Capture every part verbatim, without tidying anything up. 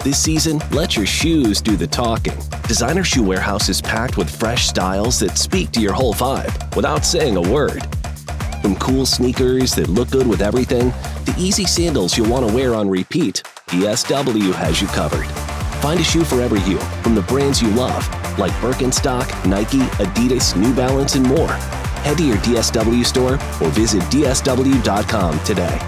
This season, let your shoes do the talking. Designer Shoe Warehouse is packed with fresh styles that speak to your whole vibe without saying a word. From cool sneakers that look good with everything, to easy sandals you'll want to wear on repeat, D S W has you covered. Find a shoe for every you from the brands you love, like Birkenstock, Nike, Adidas, New Balance, and more. Head to your D S W store or visit D S W dot com today.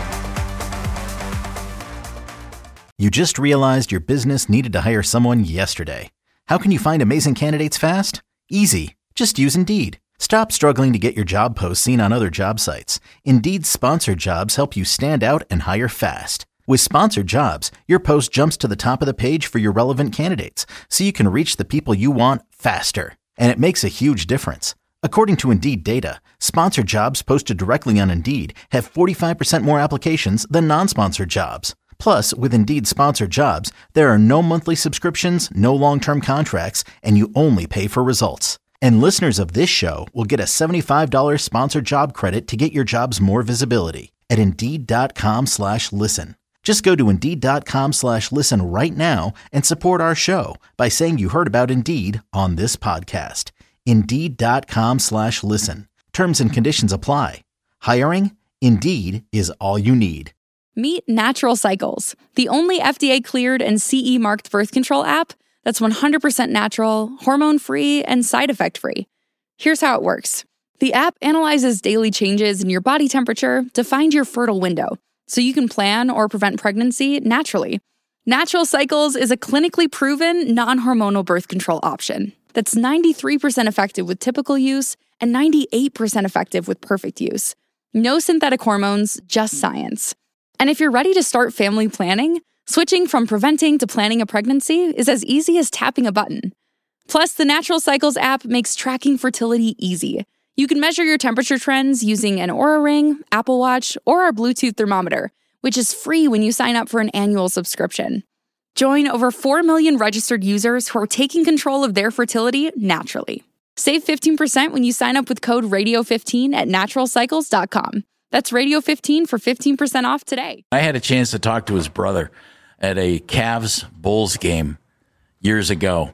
You just realized your business needed to hire someone yesterday. How can you find amazing candidates fast? Easy. Just use Indeed. Stop struggling to get your job posts seen on other job sites. Indeed's sponsored jobs help you stand out and hire fast. With sponsored jobs, your post jumps to the top of the page for your relevant candidates, so you can reach the people you want faster. And it makes a huge difference. According to Indeed data, sponsored jobs posted directly on Indeed have forty-five percent more applications than non-sponsored jobs. Plus, with Indeed sponsored jobs, there are no monthly subscriptions, no long-term contracts, and you only pay for results. And listeners of this show will get a seventy-five dollars sponsored job credit to get your jobs more visibility at Indeed.com slash listen. Just go to Indeed.com slash listen right now and support our show by saying you heard about Indeed on this podcast. Indeed.com slash listen. Terms and conditions apply. Hiring? Indeed is all you need. Meet Natural Cycles, the only F D A-cleared and C E-marked birth control app that's one hundred percent natural, hormone-free, and side effect-free. Here's how it works. The app analyzes daily changes in your body temperature to find your fertile window, so you can plan or prevent pregnancy naturally. Natural Cycles is a clinically proven, non-hormonal birth control option that's ninety-three percent effective with typical use and ninety-eight percent effective with perfect use. No synthetic hormones, just science. And if you're ready to start family planning, switching from preventing to planning a pregnancy is as easy as tapping a button. Plus, the Natural Cycles app makes tracking fertility easy. You can measure your temperature trends using an Oura Ring, Apple Watch, or our Bluetooth thermometer, which is free when you sign up for an annual subscription. Join over four million registered users who are taking control of their fertility naturally. Save fifteen percent when you sign up with code radio fifteen at natural cycles dot com. That's radio fifteen for fifteen percent off today. I had a chance to talk to his brother at a Cavs-Bulls game years ago.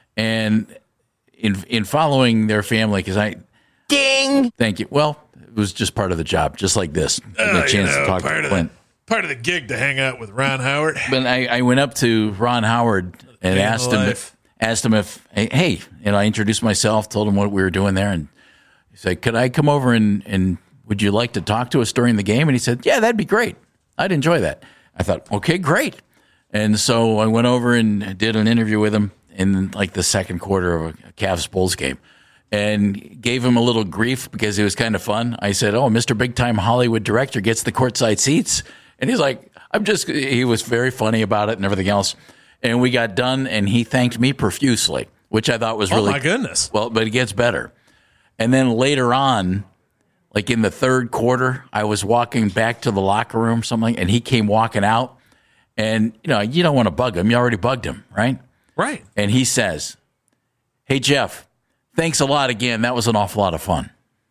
And in in following their family, because I... Ding! Thank you. Well, it was just part of the job, just like this. I had Uh, a chance you know, to talk part to of Clint. The, part of the gig to hang out with Ron Howard. But I, I went up to Ron Howard and Day in asked the him, life. if, asked him if, hey, and I introduced myself, told him what we were doing there, and he said, could I come over and, and would you like to talk to us during the game? And he said, yeah, that'd be great. I'd enjoy that. I thought, okay, great. And so I went over and did an interview with him in like the second quarter of a Cavs Bulls game and gave him a little grief because it was kind of fun. I said, oh, Mister Big Time Hollywood director gets the courtside seats. And he's like, I'm just, he was very funny about it and everything else. And we got done and he thanked me profusely, which I thought was really, oh my goodness. Well, but it gets better. And then later on, like in the third quarter, I was walking back to the locker room, something, and he came walking out. And, you know, you don't want to bug him. You already bugged him, right? Right. And he says, hey, Jeff, thanks a lot again. That was an awful lot of fun.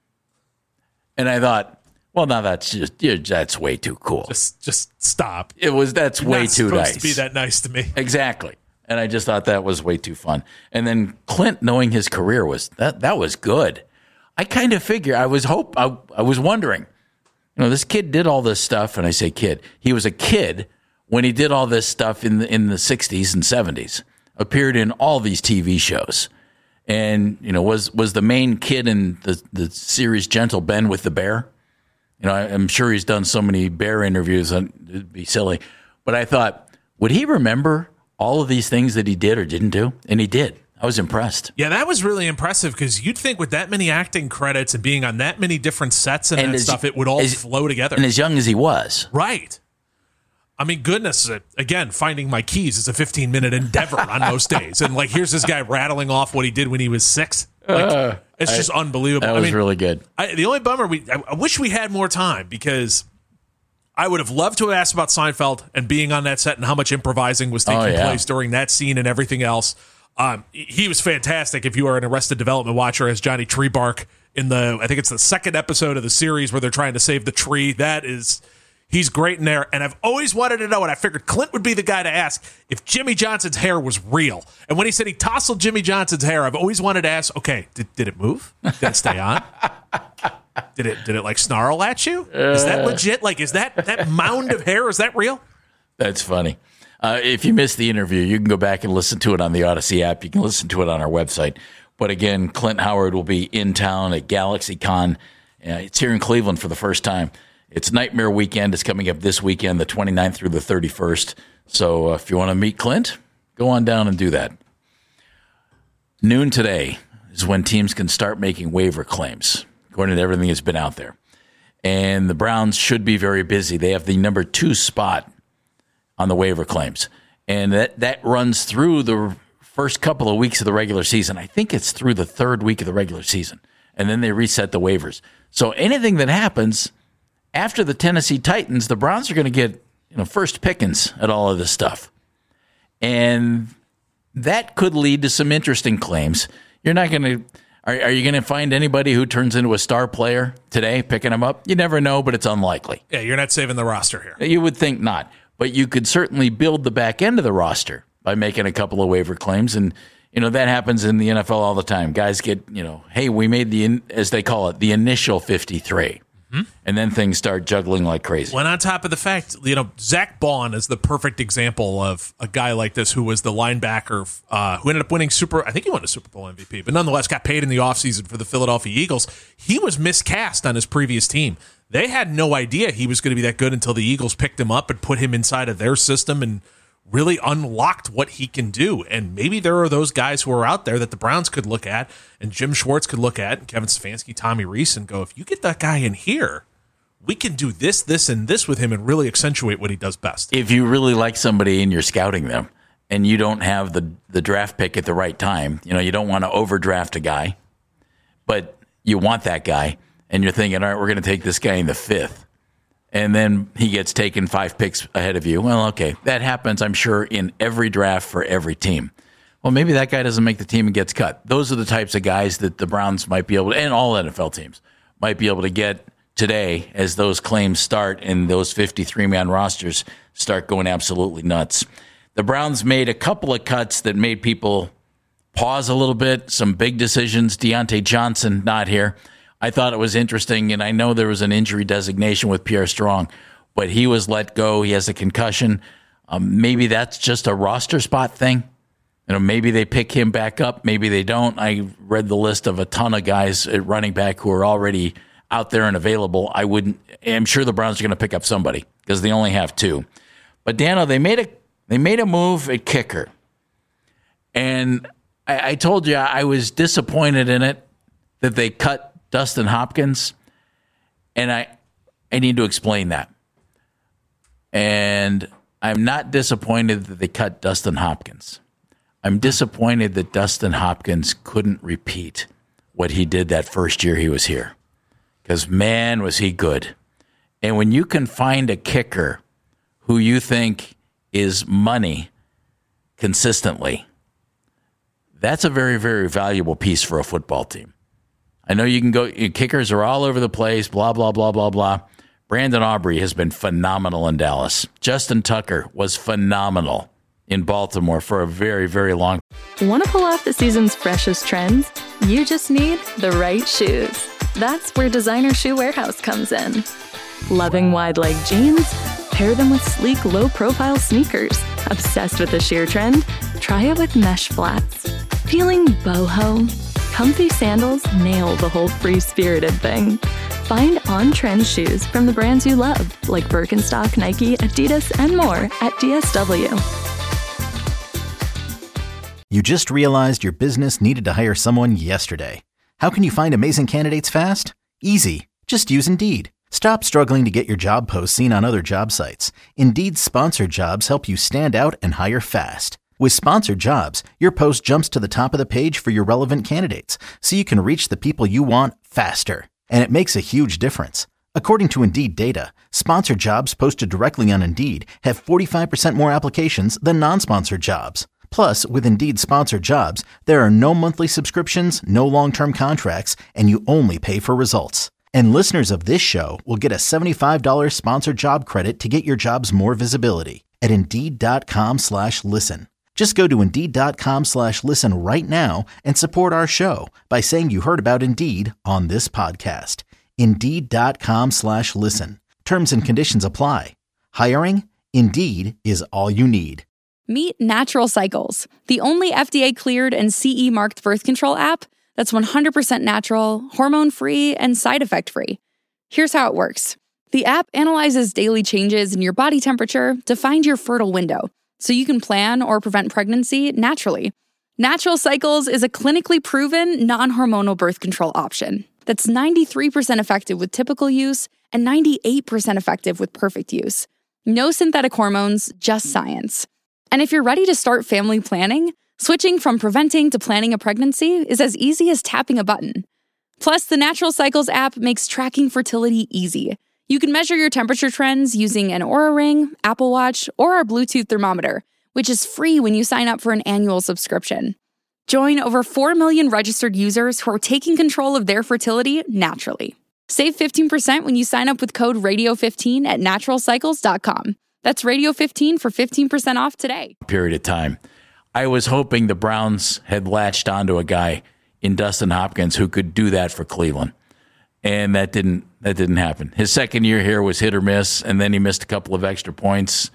And I thought, well, now that's just, yeah, that's way too cool. Just just stop. It was, that's You're way not too supposed nice. to be that nice to me. Exactly. And I just thought that was way too fun. And then Clint, knowing his career, was that that was good. I kind of figure, I was hope, I, I was wondering, you know, this kid did all this stuff, and I say kid, he was a kid when he did all this stuff in the, in the sixties and seventies, appeared in all these T V shows, and, you know, was, was the main kid in the, the series Gentle Ben with the bear. You know, I, I'm sure he's done so many bear interviews, it'd be silly. But I thought, would he remember all of these things that he did or didn't do? And he did. I was impressed. Yeah, that was really impressive because you'd think with that many acting credits and being on that many different sets and, And that as- stuff, it would all as- flow together. And as young as he was. Right. I mean, goodness, uh, again, finding my keys is a fifteen-minute endeavor on most days. And, like, here's this guy rattling off what he did when he was six. Like, Uh, it's I- just unbelievable. That I was mean, really good. I, the only bummer, we I, I wish we had more time because I would have loved to have asked about Seinfeld and being on that set and how much improvising was taking Oh, yeah. place during that scene and everything else. Um, he was fantastic. If you are an Arrested Development watcher, as Johnny Treebark in the, I think it's the second episode of the series where they're trying to save the tree. That is, He's great in there. And I've always wanted to know, and I figured Clint would be the guy to ask if Jimmy Johnson's hair was real. And when he said he tousled Jimmy Johnson's hair, I've always wanted to ask, okay, did, did it move? Did it stay on? Did it, did it like snarl at you? Is that legit? Like, is that, that mound of hair, is that real? That's funny. Uh, if you missed the interview, you can go back and listen to it on the Odyssey app. You can listen to it on our website. But again, Clint Howard will be in town at GalaxyCon. Uh, it's here in Cleveland for the first time. It's Nightmare Weekend. It's coming up this weekend, the twenty-ninth through the thirty-first. So uh, if you want to meet Clint, go on down and do that. Noon today is when teams can start making waiver claims, according to everything that's been out there. And the Browns should be very busy. They have the number two spot on the waiver claims. And that, that runs through the first couple of weeks of the regular season. I think it's through the third week of the regular season. And then they reset the waivers. So anything that happens after the Tennessee Titans, the Browns are going to get, you know, first pickings at all of this stuff. And that could lead to some interesting claims. You're not going to, are, are you going to find anybody who turns into a star player today, picking them up? You never know, but it's unlikely. Yeah, you're not saving the roster here. You would think not. But you could certainly build the back end of the roster by making a couple of waiver claims. And, you know, that happens in the N F L all the time. Guys get, you know, hey, we made the, as they call it, the initial fifty-three. And then things start juggling like crazy. When on top of the fact, you know, Zach Baun is the perfect example of a guy like this who was the linebacker uh, who ended up winning Super, I think he won a Super Bowl M V P, but nonetheless got paid in the offseason for the Philadelphia Eagles. He was miscast on his previous team. They had no idea he was going to be that good until the Eagles picked him up and put him inside of their system and really unlocked what he can do. And maybe there are those guys who are out there that the Browns could look at and Jim Schwartz could look at and Kevin Stefanski, Tommy Rees, and go, if you get that guy in here, we can do this, this, and this with him and really accentuate what he does best. If you really like somebody and you're scouting them and you don't have the, the draft pick at the right time, you know, you don't want to overdraft a guy, but you want that guy and you're thinking, all right, we're going to take this guy in the fifth. And then he gets taken five picks ahead of you. Well, okay, that happens, I'm sure, in every draft for every team. Well, maybe that guy doesn't make the team and gets cut. Those are the types of guys that the Browns might be able to, and all N F L teams, might be able to get today as those claims start and those fifty-three man rosters start going absolutely nuts. The Browns made a couple of cuts that made people pause a little bit, some big decisions. Deontay Johnson not here. I thought it was interesting, and I know there was an injury designation with Pierre Strong, but he was let go. He has a concussion. Um, maybe that's just a roster spot thing. You know, maybe they pick him back up. Maybe they don't. I read the list of a ton of guys at running back who are already out there and available. I wouldn't. I'm sure the Browns are going to pick up somebody because they only have two. But Dano, they made a they made a move at kicker, and I, I told you I was disappointed in it that they cut Dustin Hopkins, and I I need to explain that. And I'm not disappointed that they cut Dustin Hopkins. I'm disappointed that Dustin Hopkins couldn't repeat what he did that first year he was here. Because, man, was he good. And when you can find a kicker who you think is money consistently, that's a very, very valuable piece for a football team. I know you can go, kickers are all over the place, blah, blah, blah, blah, blah. Brandon Aubrey has been phenomenal in Dallas. Justin Tucker was phenomenal in Baltimore for a very, very long time. Want to pull off the season's freshest trends? You just need the right shoes. That's where Designer Shoe Warehouse comes in. Loving wide leg jeans? Pair them with sleek, low-profile sneakers. Obsessed with the sheer trend? Try it with mesh flats. Feeling boho? Comfy sandals nail the whole free-spirited thing. Find on-trend shoes from the brands you love, like Birkenstock, Nike, Adidas, and more at D S W. You just realized your business needed to hire someone yesterday. How can you find amazing candidates fast? Easy. Just use Indeed. Stop struggling to get your job posts seen on other job sites. Indeed's sponsored jobs help you stand out and hire fast. With sponsored jobs, your post jumps to the top of the page for your relevant candidates, so you can reach the people you want faster. And it makes a huge difference. According to Indeed data, sponsored jobs posted directly on Indeed have forty-five percent more applications than non-sponsored jobs. Plus, with Indeed sponsored jobs, there are no monthly subscriptions, no long-term contracts, and you only pay for results. And listeners of this show will get a seventy-five dollars sponsored job credit to get your jobs more visibility at Indeed.com slash listen. Just go to Indeed.com slash listen right now and support our show by saying you heard about Indeed on this podcast. Indeed.com slash listen. Terms and conditions apply. Hiring? Indeed is all you need. Meet Natural Cycles, the only F D A-cleared and C E marked birth control app that's one hundred percent natural, hormone-free, and side effect-free. Here's how it works. The app analyzes daily changes in your body temperature to find your fertile window, so you can plan or prevent pregnancy naturally. Natural Cycles is a clinically proven, non-hormonal birth control option that's ninety-three percent effective with typical use and ninety-eight percent effective with perfect use. No synthetic hormones, just science. And if you're ready to start family planning, switching from preventing to planning a pregnancy is as easy as tapping a button. Plus, the Natural Cycles app makes tracking fertility easy. You can measure your temperature trends using an Oura Ring, Apple Watch, or our Bluetooth thermometer, which is free when you sign up for an annual subscription. Join over four million registered users who are taking control of their fertility naturally. Save fifteen percent when you sign up with code radio fifteen at natural cycles dot com. That's radio fifteen for fifteen percent off today. Period of time. I was hoping the Browns had latched onto a guy in Dustin Hopkins who could do that for Cleveland. And that didn't that didn't happen. His second year here was hit or miss, and then he missed a couple of extra points.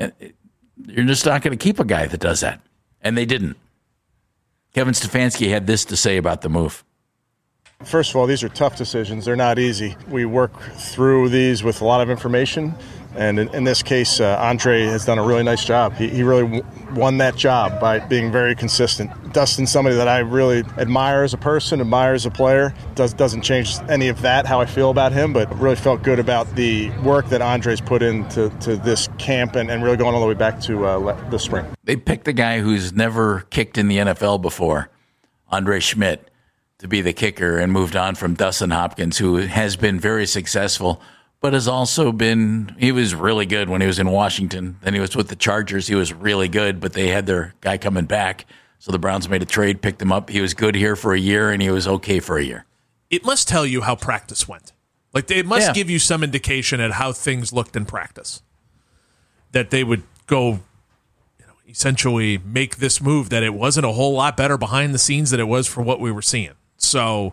You're just not going to keep a guy that does that. And they didn't. Kevin Stefanski had this to say about the move. First of all, these are tough decisions. They're not easy. We work through these with a lot of information. And in, in this case, uh, Andre has done a really nice job. He, he really w- won that job by being very consistent. Dustin's somebody that I really admire as a person, admire as a player. Does, doesn't change any of that, how I feel about him, but really felt good about the work that Andre's put into to this camp and, and really going all the way back to uh, the spring. They picked a guy who's never kicked in the N F L before, Andre Schmidt, to be the kicker, and moved on from Dustin Hopkins, who has been very successful, but has also been, he was really good when he was in Washington. Then he was with the Chargers. He was really good, but they had their guy coming back. So the Browns made a trade, picked him up. He was good here for a year, and he was okay for a year. It must tell you how practice went. Like, it must yeah. give you some indication at how things looked in practice. That they would go, you know, essentially make this move, that it wasn't a whole lot better behind the scenes than it was for what we were seeing. So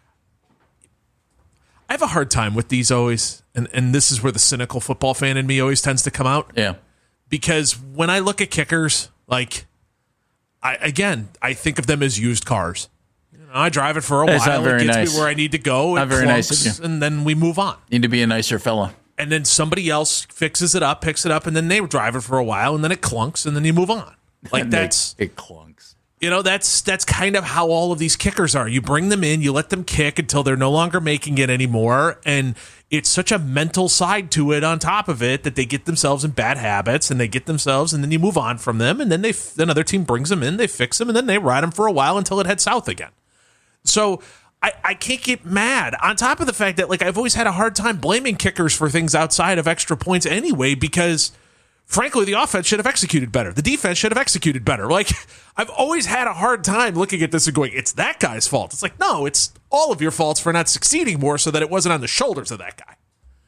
I have a hard time with these always, and, and this is where the cynical football fan in me always tends to come out. Yeah. Because when I look at kickers, like, I again, I think of them as used cars. You know, I drive it for a That's while, not very it gets nice. me where I need to go, Not it very clunks, nice of you. and then we move on. Need to be a nicer fella. And then somebody else fixes it up, picks it up, and then they drive it for a while, and then it clunks, and then you move on. Like, that's... It clunks. You know, that's that's kind of how all of these kickers are. You bring them in, you let them kick until they're no longer making it anymore, and it's such a mental side to it on top of it that they get themselves in bad habits, and they get themselves, and then you move on from them, and then they another team brings them in, they fix them, and then they ride them for a while until it heads south again. So I, I can't get mad. On top of the fact that, like, I've always had a hard time blaming kickers for things outside of extra points anyway, because frankly, the offense should have executed better. The defense should have executed better. Like, I've always had a hard time looking at this and going, it's that guy's fault. It's like, no, it's all of your faults for not succeeding more so that it wasn't on the shoulders of that guy.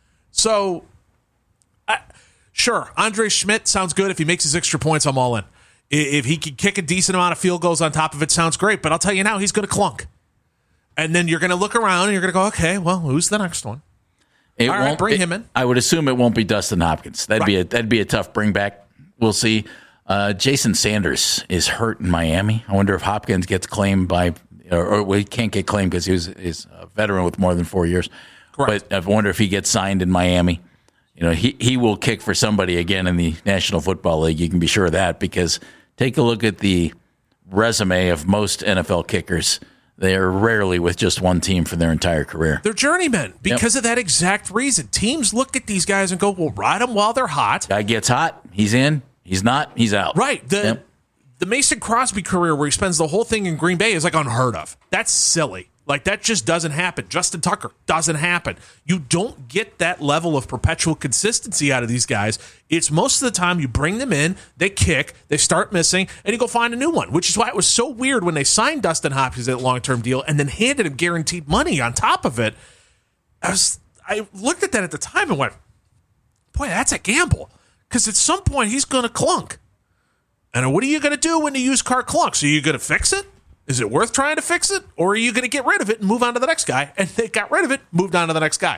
So, I, sure, Andre Schmidt sounds good. If he makes his extra points, I'm all in. If he can kick a decent amount of field goals on top of it, sounds great. But I'll tell you now, he's going to clunk. And then you're going to look around and you're going to go, okay, well, who's the next one? It All won't, right, bring it, him in. I would assume it won't be Dustin Hopkins. That'd right. be a that'd be a tough bring back. We'll see. Uh, Jason Sanders is hurt in Miami. I wonder if Hopkins gets claimed by, or, or we can't get claimed because he was is a veteran with more than four years. Correct. But I wonder if he gets signed in Miami. You know, he he will kick for somebody again in the National Football League. You can be sure of that, because take a look at the resume of most N F L kickers. They are rarely with just one team for their entire career. They're journeymen because yep. of that exact reason. Teams look at these guys and go, well, ride them while they're hot. Guy gets hot, he's in. He's not, he's out. Right. The yep. the Mason Crosby career where he spends the whole thing in Green Bay is like unheard of. That's silly. Like, that just doesn't happen. Justin Tucker doesn't happen. You don't get that level of perpetual consistency out of these guys. It's most of the time you bring them in, they kick, they start missing, and you go find a new one, which is why it was so weird when they signed Dustin Hopkins at a long-term deal and then handed him guaranteed money on top of it. I was I looked at that at the time and went, boy, that's a gamble. Because at some point he's going to clunk. And what are you going to do when the used car clunks? Are you going to fix it? Is it worth trying to fix it? Or are you going to get rid of it and move on to the next guy? And they got rid of it, moved on to the next guy.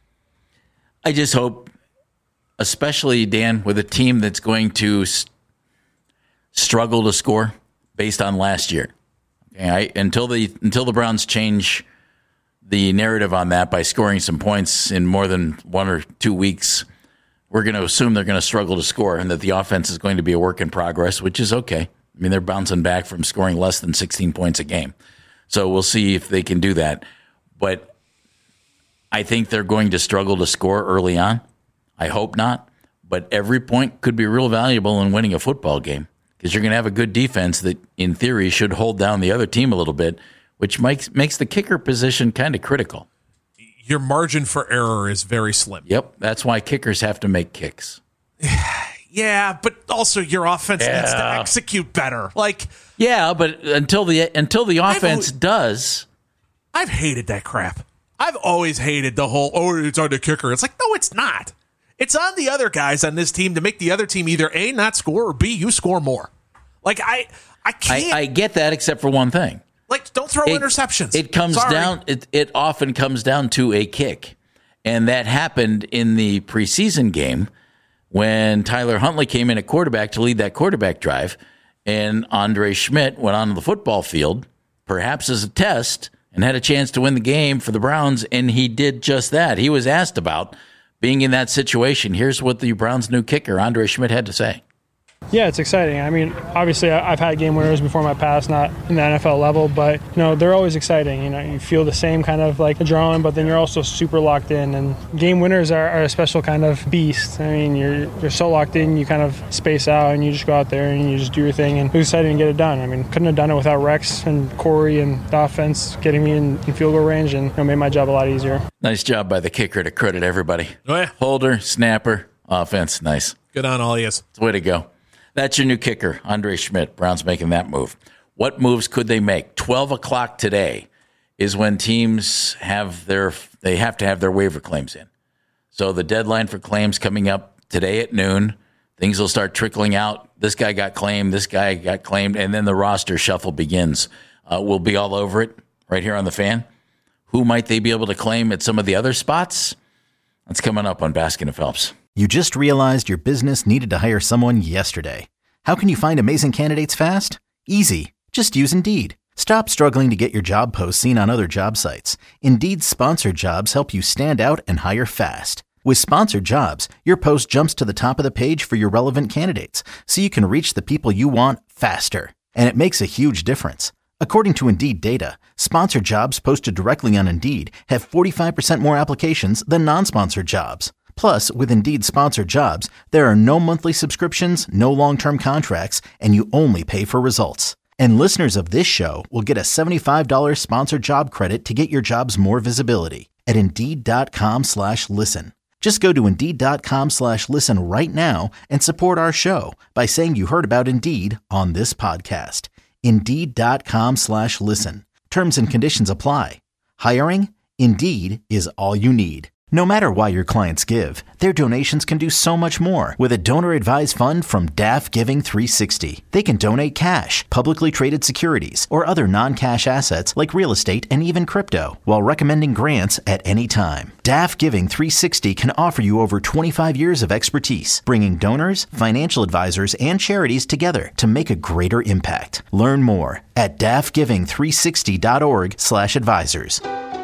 I just hope, especially, Dan, with a team that's going to st- struggle to score based on last year. Okay, I, until the until the Browns change the narrative on that by scoring some points in more than one or two weeks, we're going to assume they're going to struggle to score and that the offense is going to be a work in progress, which is okay. I mean, they're bouncing back from scoring less than sixteen points a game. So we'll see if they can do that. But I think they're going to struggle to score early on. I hope not. But every point could be real valuable in winning a football game because you're going to have a good defense that, in theory, should hold down the other team a little bit, which makes makes the kicker position kind of critical. Your margin for error is very slim. Yep, that's why kickers have to make kicks. Yeah, but also your offense yeah. needs to execute better. Like, yeah, but until the until the offense I've, does, I've hated that crap. I've always hated the whole, oh, it's on the kicker. It's like, no, it's not. It's on the other guys on this team to make the other team either A, not score, or B, you score more. Like, I, I can't. I, I get that, except for one thing. Like, don't throw it, interceptions. It comes Sorry. down. It, it often comes down to a kick, and that happened in the preseason game when Tyler Huntley came in at quarterback to lead that quarterback drive, and Andre Schmidt went onto the football field, perhaps as a test, and had a chance to win the game for the Browns, and he did just that. He was asked about being in that situation. Here's what the Browns' new kicker, Andre Schmidt, had to say. Yeah, it's exciting. I mean, obviously, I've had game winners before my past, not in the N F L level, but you know they're always exciting. You know, you feel the same kind of like adrenaline, but then you're also super locked in. And game winners are, are a special kind of beast. I mean, you're you're so locked in, you kind of space out, and you just go out there and you just do your thing, and it was exciting to get it done. I mean, couldn't have done it without Rex and Corey and the offense getting me in, in field goal range, and you know, made my job a lot easier. Nice job by the kicker to credit everybody. Oh, yeah. Holder, snapper, offense, nice. Good on all of you. It's the way to go. That's your new kicker, Andre Schmidt. Browns making that move. What moves could they make? twelve o'clock today is when teams have their they have to have their waiver claims in. So the deadline for claims coming up today at noon. Things will start trickling out. This guy got claimed. This guy got claimed. And then the roster shuffle begins. Uh, we'll be all over it right here on The Fan. Who might they be able to claim at some of the other spots? That's coming up on Baskin and Phelps. You just realized your business needed to hire someone yesterday. How can you find amazing candidates fast? Easy. Just use Indeed. Stop struggling to get your job posts seen on other job sites. Indeed's sponsored jobs help you stand out and hire fast. With sponsored jobs, your post jumps to the top of the page for your relevant candidates, so you can reach the people you want faster. And it makes a huge difference. According to Indeed data, sponsored jobs posted directly on Indeed have forty-five percent more applications than non-sponsored jobs. Plus, with Indeed sponsored jobs, there are no monthly subscriptions, no long-term contracts, and you only pay for results. And listeners of this show will get a seventy-five dollars sponsored job credit to get your jobs more visibility at Indeed.com slash listen. Just go to Indeed.com slash listen right now and support our show by saying you heard about Indeed on this podcast. Indeed.com slash listen. Terms and conditions apply. Hiring? Indeed is all you need. No matter why your clients give, their donations can do so much more with a donor-advised fund from D A F Giving three sixty. They can donate cash, publicly traded securities, or other non-cash assets like real estate and even crypto, while recommending grants at any time. D A F Giving three sixty can offer you over twenty-five years of expertise, bringing donors, financial advisors, and charities together to make a greater impact. Learn more at D A F giving three sixty dot org slash advisors.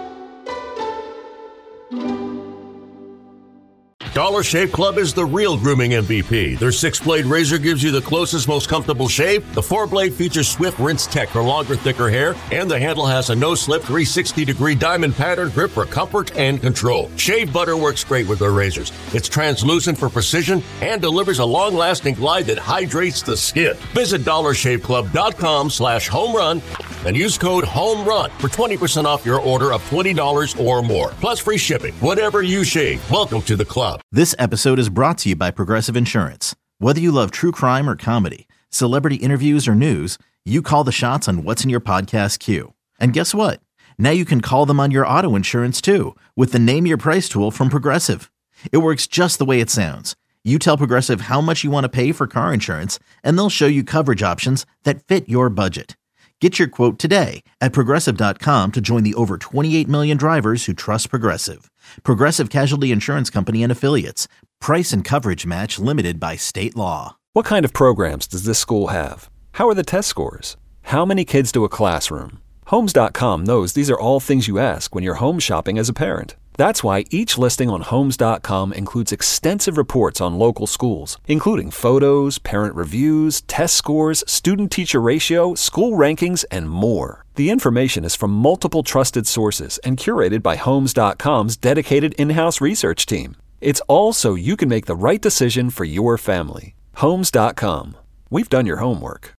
Dollar Shave Club is the real grooming M V P. Their six-blade razor gives you the closest, most comfortable shave. The four-blade features Swift Rinse Tech for longer, thicker hair. And the handle has a no-slip three sixty degree diamond pattern grip for comfort and control. Shave butter works great with their razors. It's translucent for precision and delivers a long-lasting glide that hydrates the skin. Visit dollar shave club dot com slash home run and use code HOMERUN for twenty percent off your order of twenty dollars or more. Plus free shipping. Whatever you shave, welcome to the club. This episode is brought to you by Progressive Insurance. Whether you love true crime or comedy, celebrity interviews or news, you call the shots on what's in your podcast queue. And guess what? Now you can call them on your auto insurance too with the Name Your Price tool from Progressive. It works just the way it sounds. You tell Progressive how much you want to pay for car insurance, and they'll show you coverage options that fit your budget. Get your quote today at Progressive dot com to join the over twenty-eight million drivers who trust Progressive. Progressive Casualty Insurance Company and Affiliates. Price and coverage match limited by state law. What kind of programs does this school have? How are the test scores? How many kids do a classroom? Homes dot com knows these are all things you ask when you're home shopping as a parent. That's why each listing on Homes dot com includes extensive reports on local schools, including photos, parent reviews, test scores, student-teacher ratio, school rankings, and more. The information is from multiple trusted sources and curated by Homes dot com's dedicated in-house research team. It's all so you can make the right decision for your family. Homes dot com. We've done your homework.